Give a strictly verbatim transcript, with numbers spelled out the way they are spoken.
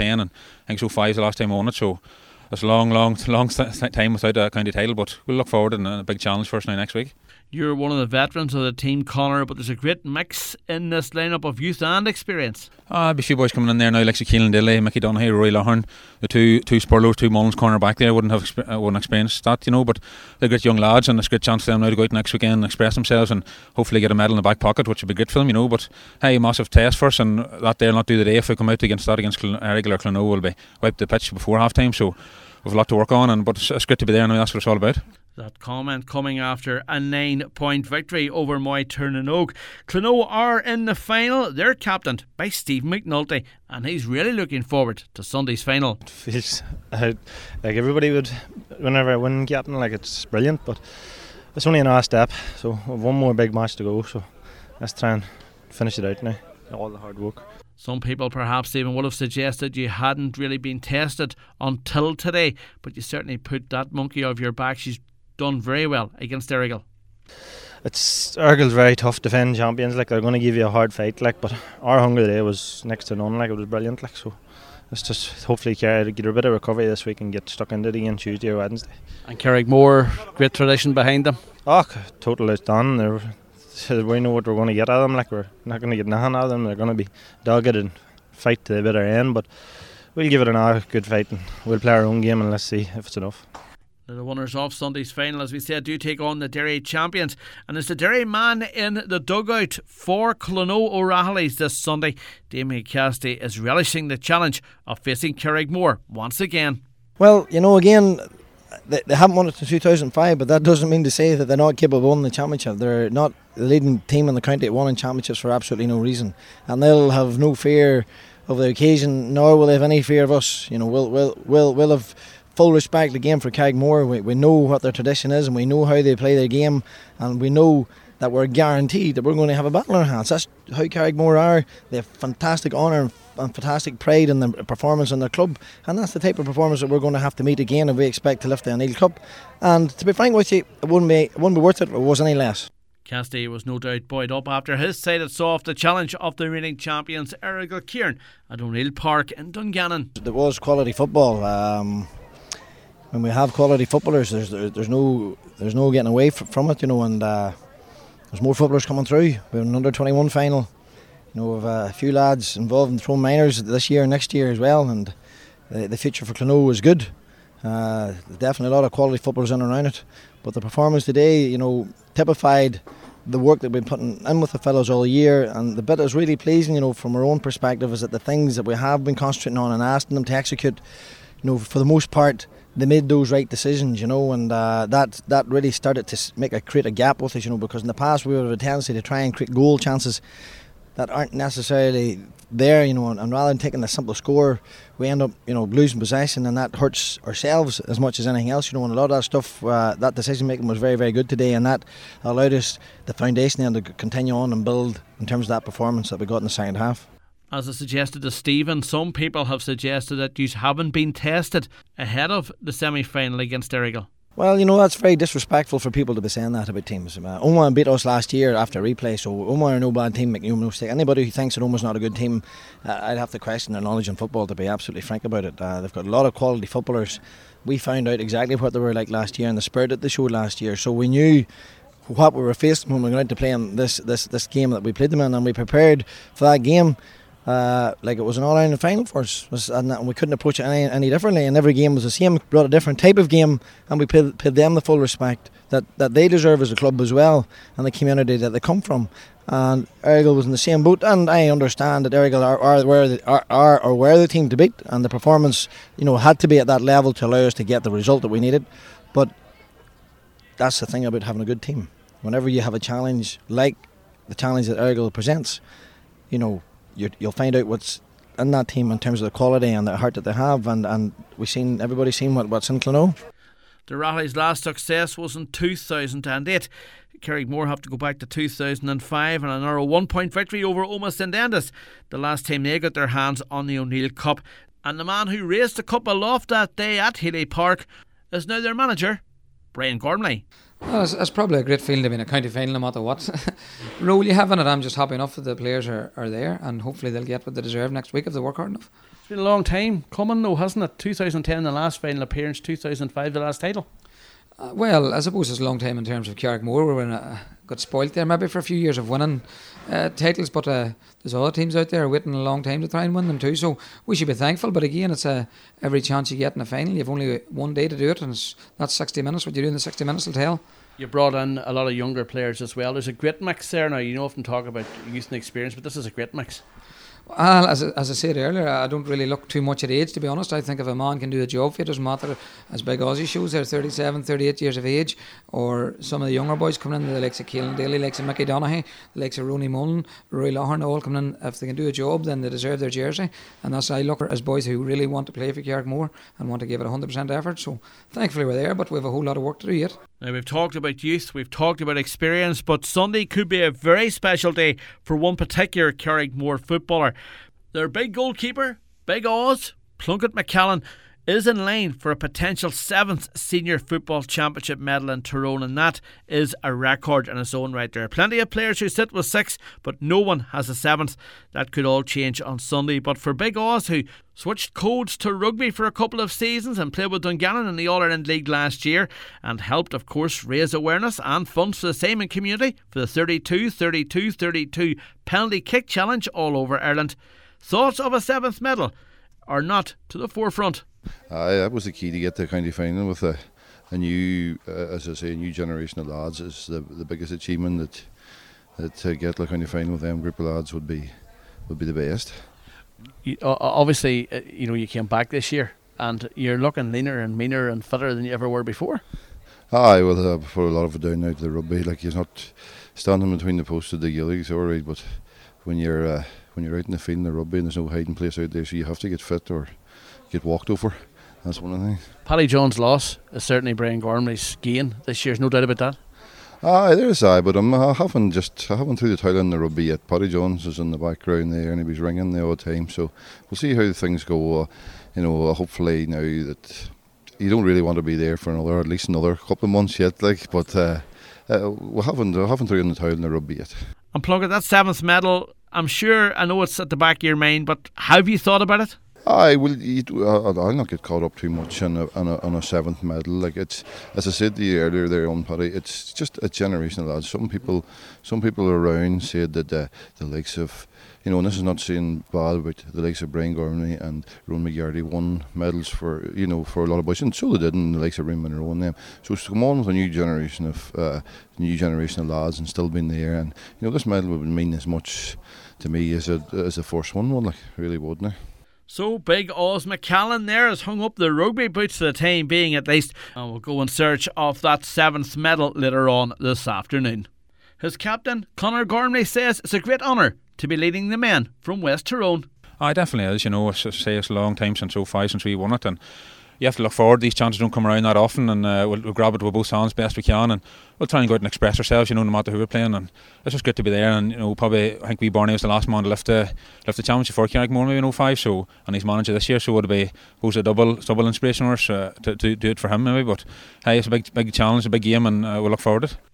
ten, and I think so five is the last time I won it, so it's a long, long, long time without a county title, but we'll look forward to a big challenge for us now next week. You're one of the veterans of the team, Conor, but there's a great mix in this lineup of youth and experience. Ah, uh, a few boys coming in there now, like Keelan Dilly, Mickey Donaghy, Rory Lahern, the two two Spurlows, two Mullins corner back there. Wouldn't have exp- uh, wouldn't experience that, you know, but they're great young lads, and it's a great chance for them now to go out next weekend and express themselves and hopefully get a medal in the back pocket, which would be great for them, you know. But hey, massive test for us, and that they'll not do the day. If we come out against that against Errigal or Clonoe, we'll be wiped the pitch before half time, so we've a lot to work on, and but it's, it's great to be there now. That's what it's all about. That comment coming after a nine point victory over Moy Turnanogue. Clonoe are in the final. They're captained by Stephen McNulty, and he's really looking forward to Sunday's final. It feels uh, like everybody would, whenever I win captain, like it's brilliant, but it's only another step, so we've one more big match to go, so let's try and finish it out now. All the hard work. Some people perhaps even would have suggested you hadn't really been tested until today, but you certainly put that monkey off your back. She's done very well against Errigal. It's Errigal's very tough defending champions, like they're going to give you a hard fight, like, but our hunger today was next to none, like it was brilliant, like, so let's just hopefully carry, get a bit of recovery this week and get stuck into it again Tuesday or Wednesday. And Carrickmore, great tradition behind them. Oh, total outstanding. They're we know what we're going to get out of them, like we're not going to get nothing out of them. They're going to be dogged and fight to the bitter end, but we'll give it another good fight and we'll play our own game and let's see if it's enough. The winners of Sunday's final, as we said, do take on the Derry champions, and it's the Derry man in the dugout for Clonoe O'Rahilly's this Sunday. Damien Cassidy is relishing the challenge of facing Carrickmore once again. Well, you know, again, they, they haven't won it in two thousand five, but that doesn't mean to say that they're not capable of winning the championship. They're not the leading team in the county at winning championships for absolutely no reason, and they'll have no fear of the occasion, nor will they have any fear of us. You know, we'll we'll we'll, we'll have full respect again for Carrickmore. We, we know what their tradition is, and we know how they play their game, and we know that we're guaranteed that we're going to have a battle in our hands. That's how Carrickmore are. They have fantastic honour and, and fantastic pride in their performance in their club, and that's the type of performance that we're going to have to meet again if we expect to lift the O'Neill Cup. And to be frank with you, it wouldn't be, it wouldn't be worth it if it was any less. Cassidy was no doubt buoyed up after his side had saw off the challenge of the reigning champions Errigal Kieran at O'Neill Park in Dungannon. There was quality football. Um, when we have quality footballers, there's there's no there's no getting away from it, you know. And uh, there's more footballers coming through. We have an under twenty-one final. You know, we have a few lads involved in throwing minors this year and next year as well. And the, the future for Clonoe is good. Uh, definitely a lot of quality footballers in and around it. But the performance today, you know, typified the work that we've been putting in with the fellows all year. And the bit that's really pleasing, you know, from our own perspective, is that the things that we have been concentrating on and asking them to execute, you know, for the most part, they made those right decisions, you know, and uh, that that really started to make a create a gap with us, you know, because in the past we would have a tendency to try and create goal chances that aren't necessarily there, you know, and, and rather than taking a simple score, we end up, you know, losing possession, and that hurts ourselves as much as anything else, you know. And a lot of that stuff, uh, that decision making was very, very good today, and that allowed us the foundation then to continue on and build in terms of that performance that we got in the second half. As I suggested to Stephen, some people have suggested that you haven't been tested ahead of the semi-final against Errigal. Well, you know, that's very disrespectful for people to be saying that about teams. Uh, Omagh beat us last year after replay, so Omagh are no bad team, make no mistake. Anybody who thinks that Omag's not a good team, uh, I'd have to question their knowledge in football, to be absolutely frank about it. Uh, they've got a lot of quality footballers. We found out exactly what they were like last year and the spirit that they showed last year, so we knew what we were facing when we went out to play in this, this, this game that we played them in, and we prepared for that game Uh, like it was an all-Ireland final for us, was, and we couldn't approach it any, any differently, and every game was the same. Brought a different type of game, and we paid, paid them the full respect that, that they deserve as a club as well, and the community that they come from. And Errigal was in the same boat, and I understand that Errigal are, are, where the, are, are or were the team to beat, and the performance, you know, had to be at that level to allow us to get the result that we needed. But that's the thing about having a good team. Whenever you have a challenge like the challenge that Errigal presents, you know, You're, you'll find out what's in that team in terms of the quality and the heart that they have, and, and we've seen, everybody's seen what, what's in Clonoe. The Rahillys' last success was in two thousand eight. Carrickmore have to go back to two thousand five and another one point victory over Omagh St Enda's, the last time they got their hands on the O'Neill Cup. And the man who raised the cup aloft that day at Healy Park is now their manager, Brian Gormley. Well, it's, it's probably a great feeling to be in a county final no matter what role you have in it. I'm just happy enough that the players are, are there, and hopefully they'll get what they deserve next week if they work hard enough. It's been a long time coming though, hasn't it? two thousand ten the last final appearance, two thousand five the last title. Uh, well, I suppose it's a long time in terms of Carrickmore. We were in a, got spoilt there maybe for a few years of winning uh, titles, but uh, there's other teams out there waiting a long time to try and win them too, so we should be thankful. But again, it's a, every chance you get in a final, you've only one day to do it, and it's, that's sixty minutes. What you do in the sixty minutes will tell. You brought in a lot of younger players as well. There's a great mix there now. You know, often talk about youth and experience, but this is a great mix. Well, as, as I said earlier, I don't really look too much at age, to be honest. I think if a man can do a job for you, it doesn't matter, as Big Ozzy shows, they're thirty-seven, thirty-eight years of age, or some of the younger boys coming in, the likes of Keelan Daly, the likes of Mickey Donaghy, the likes of Rooney Mullen, Rory Loughlin, all coming in. If they can do a job, then they deserve their jersey, and that's I look as boys who really want to play for Carrickmore and want to give it one hundred percent effort. So thankfully we're there, but we have a whole lot of work to do yet. Now, we've talked about youth, we've talked about experience, but Sunday could be a very special day for one particular Carrickmore footballer. Their big goalkeeper, Big Oz, Plunkett McCallan, is in line for a potential seventh Senior Football Championship medal in Tyrone, and that is a record in its own right. There are plenty of players who sit with six, but no one has a seventh. That could all change on Sunday. But for Big Oz, who switched codes to rugby for a couple of seasons and played with Dungannon in the All-Ireland League last year, and helped, of course, raise awareness and funds for the Saimin community for the thirty-two thirty-two thirty-two penalty kick challenge all over Ireland, thoughts of a seventh medal are not to the forefront. Aye, that was the key to get to the county final with a, a new, uh, as I say, a new generation of lads. Is the the biggest achievement that that to get to the county final with them group of lads would be would be the best. You, uh, obviously, uh, you know you came back this year, and you're looking leaner and meaner and fitter than you ever were before. Aye, well, uh, before a lot of it down now to the rugby, like you're not standing between the posts of the gillies, all right, but when you're uh, when you're out in the field in the rugby and there's no hiding place out there, so you have to get fit or get walked over. That's one of the things. Paddy John's loss is certainly Brian Gormley's gain this year, no doubt about that. Aye, there's aye, but I'm, I haven't just I haven't threw the towel in the rugby yet. Paddy Jones is in the background there and he was ringing the odd time, so we'll see how things go. Uh, you know, uh, hopefully now that you don't really want to be there for another at least another couple of months yet, like. But uh, uh, we haven't I haven't thrown the towel in the rugby yet. And Plunkett, that seventh medal, I'm sure, I know it's at the back of your mind, but have you thought about it? I will. I'll not get caught up too much on a, on a on a seventh medal. Like it's, as I said to you earlier there on Paddy, it's just a generation of lads. Some people, some people around said that uh, the likes of, you know, and this is not saying bad about the likes of Brian Gormley and Rowan McGarty won medals for, you know, for a lot of boys, and so they did, and the likes of Ray Monroe and them. So to come on with a new generation of uh, new generation of lads and still being there, and you know, this medal would mean as much to me as a as the first one would, like, really would now. So Big Oz McCallan there has hung up the rugby boots for the time being at least, and we'll go in search of that seventh medal later on this afternoon. His captain, Conor Gormley, says it's a great honour to be leading the men from West Tyrone. I definitely is, you know, as I say, it's a long time since oh five since we won it, and you have to look forward. These chances don't come around that often, and uh, we'll, we'll grab it with both hands best we can, and we'll try and go out and express ourselves, you know, no matter who we're playing. And it's just good to be there. And you know, probably I think we Barney was the last man to lift the lift the championship for Carrickmore maybe in oh five. So, and he's manager this year, so it'll be was a double double inspiration for us uh, to, to do it for him maybe. But hey, it's a big big challenge, a big game, and uh, we'll look forward to it.